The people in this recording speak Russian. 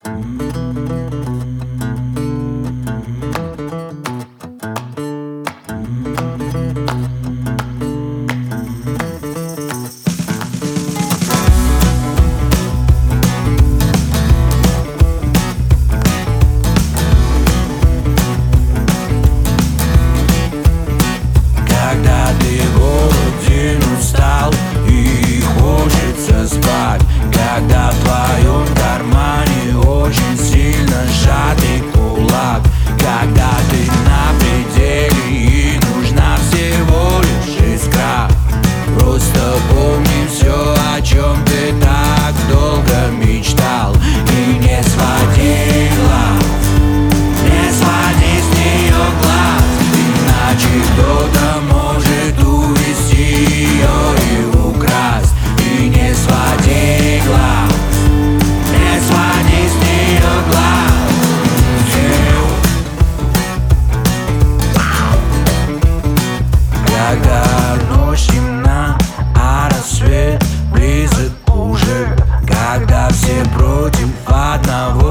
Когда ты голоден, устал и хочется спать, когда в твоем кармане очень сильно сжатый кулак, когда ты на пределе и нужна всего лишь искра. Просто помни все, о чем ты так долго мечтал, и не своди глаз, не своди с нее глаз, иначе кто-то может увести ее и украсть. И не своди глаз, не своди с нее глаз. Когда ночь темна, а рассвет близок уже, когда все против одного